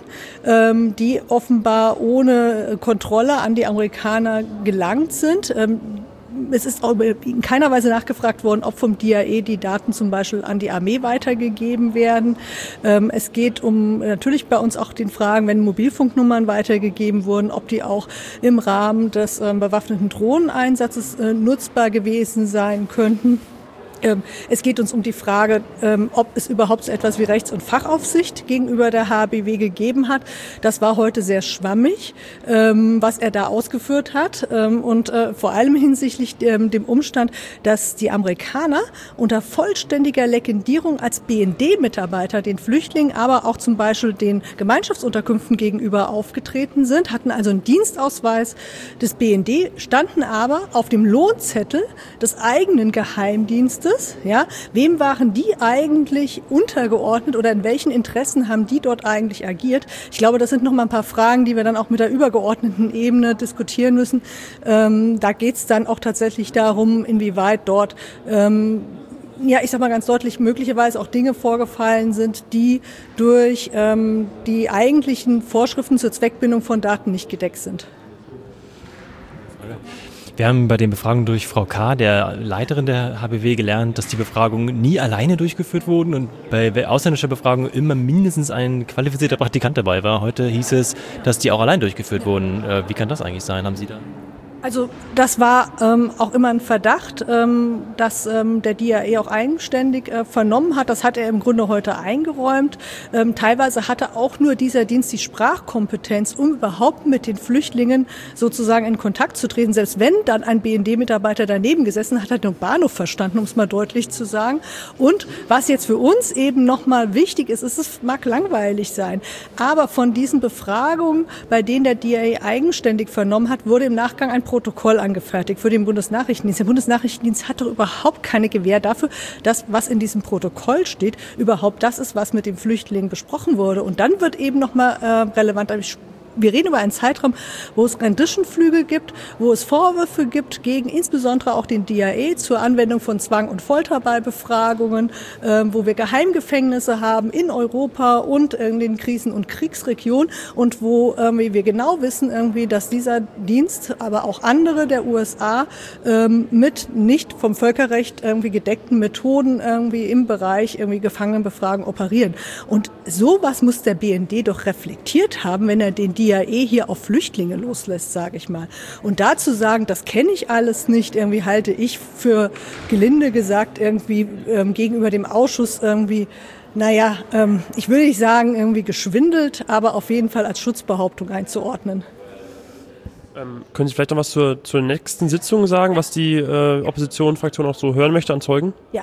die offenbar ohne Kontrolle an die Amerikaner gelangt sind. Es ist auch in keiner Weise nachgefragt worden, ob vom DIA die Daten zum Beispiel an die Armee weitergegeben werden. Es geht um natürlich bei uns auch den Fragen, wenn Mobilfunknummern weitergegeben wurden, ob die auch im Rahmen des bewaffneten Drohneneinsatzes nutzbar gewesen sein könnten. Es geht uns um die Frage, ob es überhaupt so etwas wie Rechts- und Fachaufsicht gegenüber der HBW gegeben hat. Das war heute sehr schwammig, was er da ausgeführt hat. Und vor allem hinsichtlich dem Umstand, dass die Amerikaner unter vollständiger Legendierung als BND-Mitarbeiter den Flüchtlingen, aber auch zum Beispiel den Gemeinschaftsunterkünften gegenüber aufgetreten sind, hatten also einen Dienstausweis des BND, standen aber auf dem Lohnzettel des eigenen Geheimdienstes. Ja, wem waren die eigentlich untergeordnet oder in welchen Interessen haben die dort eigentlich agiert? Ich glaube, das sind noch mal ein paar Fragen, die wir dann auch mit der übergeordneten Ebene diskutieren müssen. Da geht es dann auch tatsächlich darum, inwieweit dort ich sag mal ganz deutlich, möglicherweise auch Dinge vorgefallen sind, die durch die eigentlichen Vorschriften zur Zweckbindung von Daten nicht gedeckt sind. Wir haben bei den Befragungen durch Frau K., der Leiterin der HBW, gelernt, dass die Befragungen nie alleine durchgeführt wurden und bei ausländischer Befragung immer mindestens ein qualifizierter Praktikant dabei war. Heute hieß es, dass die auch allein durchgeführt wurden. Wie kann das eigentlich sein? Haben Sie da? Also das war auch immer ein Verdacht, dass der DIA auch eigenständig vernommen hat. Das hat er im Grunde heute eingeräumt. Teilweise hatte auch nur dieser Dienst die Sprachkompetenz, um überhaupt mit den Flüchtlingen sozusagen in Kontakt zu treten. Selbst wenn dann ein BND-Mitarbeiter daneben gesessen hat, hat er den Bahnhof verstanden, um es mal deutlich zu sagen. Und was jetzt für uns eben nochmal wichtig ist, es mag langweilig sein, aber von diesen Befragungen, bei denen der DIA eigenständig vernommen hat, wurde im Nachgang ein Protokoll angefertigt für den Bundesnachrichtendienst. Der Bundesnachrichtendienst hat doch überhaupt keine Gewähr dafür, dass was in diesem Protokoll steht, überhaupt das ist, was mit dem Flüchtling besprochen wurde. Und dann wird eben nochmal relevant. Wir reden über einen Zeitraum, wo es Renditionflüge gibt, wo es Vorwürfe gibt gegen insbesondere auch den DIA zur Anwendung von Zwang und Folter bei Befragungen, wo wir Geheimgefängnisse haben in Europa und in den Krisen- und Kriegsregionen und wo wir genau wissen, dass dieser Dienst, aber auch andere der USA mit nicht vom Völkerrecht gedeckten Methoden im Bereich Gefangenenbefragung operieren. Und sowas muss der BND doch reflektiert haben, wenn er den DIA hier auf Flüchtlinge loslässt, sage ich mal. Und dazu sagen, das kenne ich alles nicht, halte ich für gelinde gesagt gegenüber dem Ausschuss ich will nicht sagen geschwindelt, aber auf jeden Fall als Schutzbehauptung einzuordnen. Können Sie vielleicht noch was zur nächsten Sitzung sagen, was die Oppositionsfraktion auch so hören möchte an Zeugen? Ja,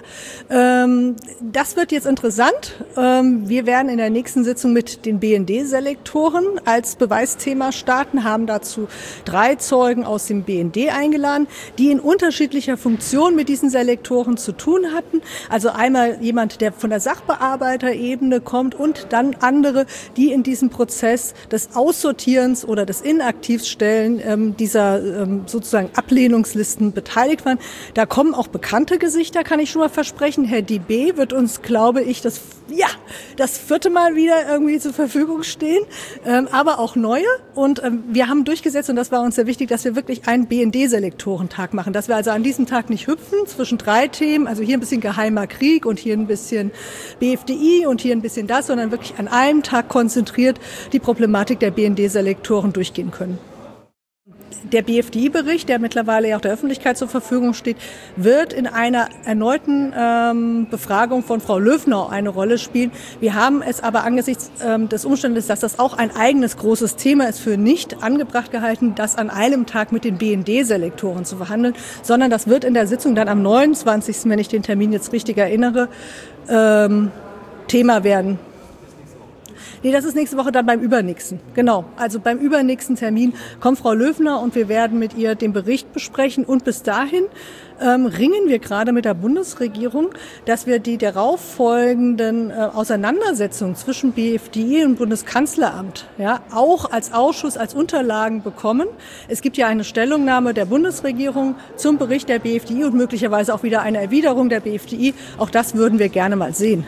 das wird jetzt interessant. Wir werden in der nächsten Sitzung mit den BND-Selektoren als Beweisthema starten, haben dazu 3 Zeugen aus dem BND eingeladen, die in unterschiedlicher Funktion mit diesen Selektoren zu tun hatten. Also einmal jemand, der von der Sachbearbeiterebene kommt und dann andere, die in diesem Prozess des Aussortierens oder des Inaktivstellen dieser sozusagen Ablehnungslisten beteiligt waren. Da kommen auch bekannte Gesichter, kann ich schon mal versprechen. Herr DB wird uns, glaube ich, das 4. Mal wieder irgendwie zur Verfügung stehen, aber auch neue. Und wir haben durchgesetzt, und das war uns sehr wichtig, dass wir wirklich einen BND-Selektorentag machen. Dass wir also an diesem Tag nicht hüpfen zwischen 3 Themen, also hier ein bisschen Geheimer Krieg und hier ein bisschen BFDI und hier ein bisschen das, sondern wirklich an einem Tag konzentriert die Problematik der BND-Selektoren durchgehen können. Der BFDI-Bericht, der mittlerweile ja auch der Öffentlichkeit zur Verfügung steht, wird in einer erneuten Befragung von Frau Löfner eine Rolle spielen. Wir haben es aber angesichts des Umstandes, dass das auch ein eigenes großes Thema ist, für nicht angebracht gehalten, das an einem Tag mit den BND-Selektoren zu verhandeln, sondern das wird in der Sitzung dann am 29., wenn ich den Termin jetzt richtig erinnere, Thema werden. Nee, das ist nächste Woche dann beim übernächsten. Genau, also beim übernächsten Termin kommt Frau Löfner und wir werden mit ihr den Bericht besprechen. Und bis dahin ringen wir gerade mit der Bundesregierung, dass wir die darauffolgenden Auseinandersetzungen zwischen BFDI und Bundeskanzleramt auch als Ausschuss, als Unterlagen bekommen. Es gibt ja eine Stellungnahme der Bundesregierung zum Bericht der BFDI und möglicherweise auch wieder eine Erwiderung der BFDI. Auch das würden wir gerne mal sehen.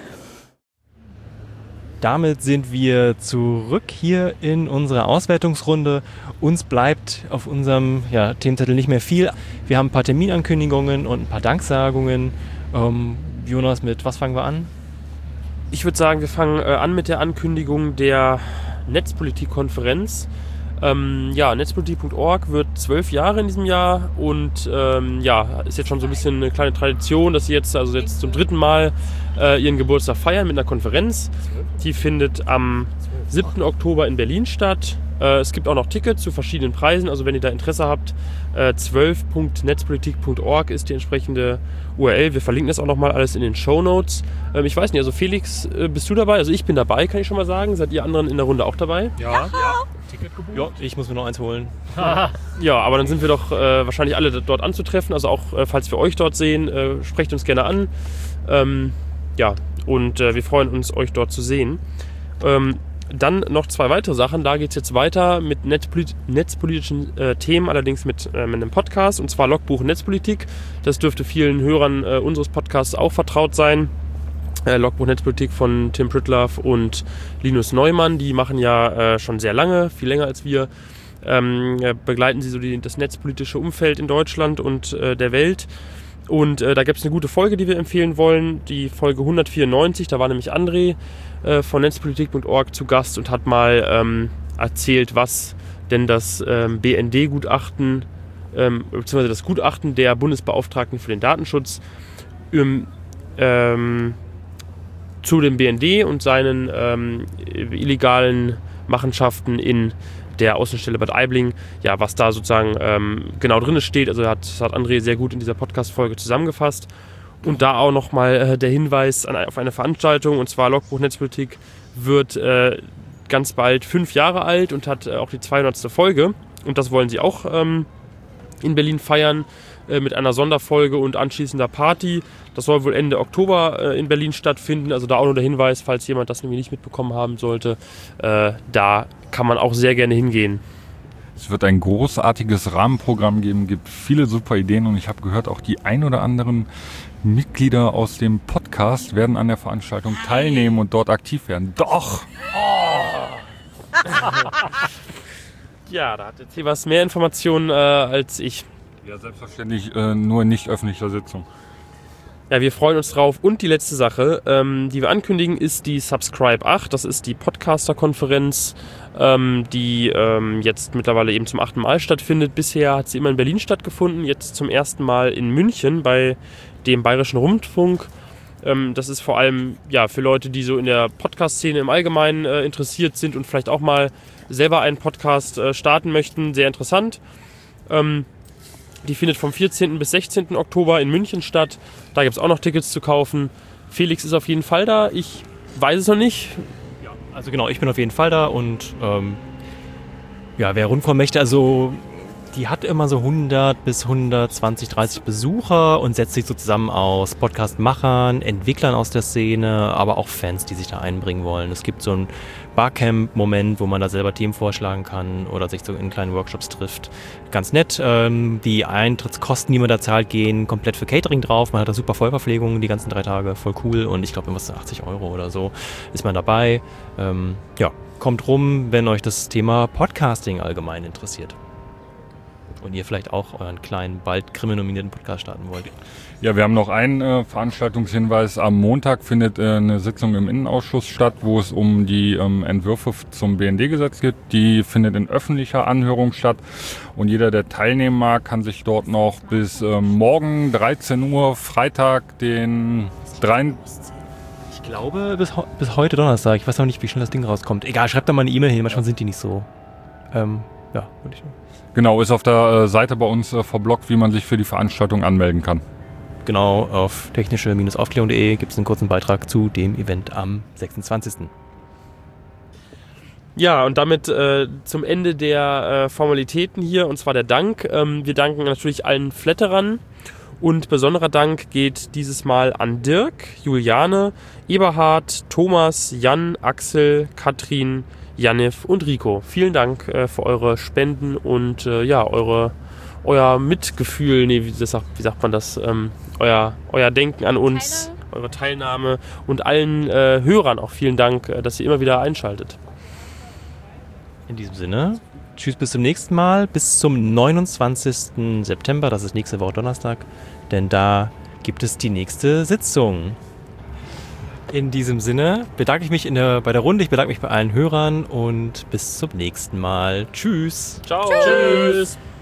Damit sind wir zurück hier in unserer Auswertungsrunde. Uns bleibt auf unserem Themenzettel nicht mehr viel. Wir haben ein paar Terminankündigungen und ein paar Danksagungen. Jonas, mit was fangen wir an? Ich würde sagen, wir fangen an mit der Ankündigung der Netzpolitik-Konferenz. Netzpolitik.org wird 12 Jahre in diesem Jahr und ist jetzt schon so ein bisschen eine kleine Tradition, dass sie jetzt zum 3. Mal ihren Geburtstag feiern mit einer Konferenz. Die findet am 7. Oktober in Berlin statt. Es gibt auch noch Tickets zu verschiedenen Preisen, also wenn ihr da Interesse habt, 12.netzpolitik.org ist die entsprechende URL. Wir verlinken das auch nochmal alles in den Shownotes. Ich weiß nicht, also Felix, bist du dabei? Also ich bin dabei, kann ich schon mal sagen. Seid ihr anderen in der Runde auch dabei? Ja. Ticket gebucht? Ja, ich muss mir noch eins holen. Ja, aber dann sind wir doch wahrscheinlich alle dort anzutreffen. Also auch, falls wir euch dort sehen, sprecht uns gerne an. Wir freuen uns, euch dort zu sehen. Dann noch 2 weitere Sachen. Da geht es jetzt weiter mit netzpolitischen Themen, allerdings mit einem Podcast, und zwar Logbuch Netzpolitik. Das dürfte vielen Hörern unseres Podcasts auch vertraut sein. Logbuch Netzpolitik von Tim Pritlove und Linus Neumann. Die machen ja schon sehr lange, viel länger als wir, begleiten sie so das netzpolitische Umfeld in Deutschland und der Welt. Und da gibt es eine gute Folge, die wir empfehlen wollen, die Folge 194, da war nämlich André von netzpolitik.org zu Gast und hat mal erzählt, was denn das BND-Gutachten, beziehungsweise das Gutachten der Bundesbeauftragten für den Datenschutz zu dem BND und seinen illegalen Machenschaften in der Außenstelle Bad Aibling, was da sozusagen genau drin steht. Also das hat André sehr gut in dieser Podcast-Folge zusammengefasst. Und da auch nochmal der Hinweis auf eine Veranstaltung, und zwar Logbuch Netzpolitik wird ganz bald 5 Jahre alt und hat auch die 200. Folge. Und das wollen sie auch in Berlin feiern mit einer Sonderfolge und anschließender Party. Das soll wohl Ende Oktober in Berlin stattfinden. Also da auch nur der Hinweis, falls jemand das irgendwie nicht mitbekommen haben sollte, da kann man auch sehr gerne hingehen. Es wird ein großartiges Rahmenprogramm geben, gibt viele super Ideen, und ich habe gehört, auch die ein oder anderen Mitglieder aus dem Podcast werden an der Veranstaltung teilnehmen und dort aktiv werden. Doch! Ja, da hat jetzt hier was mehr Informationen als ich. Ja, selbstverständlich, nur in nicht öffentlicher Sitzung. Ja, wir freuen uns drauf. Und die letzte Sache, die wir ankündigen, ist die Subscribe 8. Das ist die Podcaster-Konferenz, die jetzt mittlerweile eben zum 8. Mal stattfindet. Bisher hat sie immer in Berlin stattgefunden, jetzt zum ersten Mal in München bei dem Bayerischen Rundfunk. Das ist vor allem für Leute, die so in der Podcast-Szene im Allgemeinen interessiert sind und vielleicht auch mal selber einen Podcast starten möchten, sehr interessant. Die findet vom 14. bis 16. Oktober in München statt. Da gibt es auch noch Tickets zu kaufen. Felix ist auf jeden Fall da. Ich weiß es noch nicht. Ja, also genau, ich bin auf jeden Fall da. Und wer rumkommen möchte, also die hat immer so 100 bis 120, 30 Besucher und setzt sich so zusammen aus Podcast-Machern, Entwicklern aus der Szene, aber auch Fans, die sich da einbringen wollen. Es gibt so ein Barcamp-Moment, wo man da selber Themen vorschlagen kann oder sich so in kleinen Workshops trifft. Ganz nett. Die Eintrittskosten, die man da zahlt, gehen komplett für Catering drauf. Man hat da super Vollverpflegung die ganzen 3 Tage, voll cool. Und ich glaube, irgendwas 80 € oder so ist man dabei. Kommt rum, wenn euch das Thema Podcasting allgemein interessiert. Und ihr vielleicht auch euren kleinen, bald Grimme-nominierten Podcast starten wollt. Ja, wir haben noch einen Veranstaltungshinweis. Am Montag findet eine Sitzung im Innenausschuss statt, wo es um die Entwürfe zum BND-Gesetz geht. Die findet in öffentlicher Anhörung statt. Und jeder, der teilnehmen mag, kann sich dort noch bis morgen 13 Uhr, Freitag, den 3. Ich glaube, bis heute Donnerstag. Ich weiß noch nicht, wie schnell das Ding rauskommt. Egal, schreibt da mal eine E-Mail hin. Manchmal sind die nicht so. Würde ich nur. Genau, ist auf der Seite bei uns verblockt, wie man sich für die Veranstaltung anmelden kann. Genau, auf technische-aufklärung.de gibt es einen kurzen Beitrag zu dem Event am 26. Ja, und damit zum Ende der Formalitäten hier, und zwar der Dank. Wir danken natürlich allen Flatterern. Und besonderer Dank geht dieses Mal an Dirk, Juliane, Eberhard, Thomas, Jan, Axel, Katrin, Janif und Rico. Vielen Dank für eure Spenden und euer Mitgefühl, wie sagt man das, euer Denken an uns, eure Teilnahme und allen Hörern auch vielen Dank, dass ihr immer wieder einschaltet. In diesem Sinne, tschüss, bis zum nächsten Mal, bis zum 29. September, das ist nächste Woche Donnerstag, denn da gibt es die nächste Sitzung. In diesem Sinne bedanke ich mich bei der Runde, ich bedanke mich bei allen Hörern und bis zum nächsten Mal. Tschüss. Ciao. Tschüss.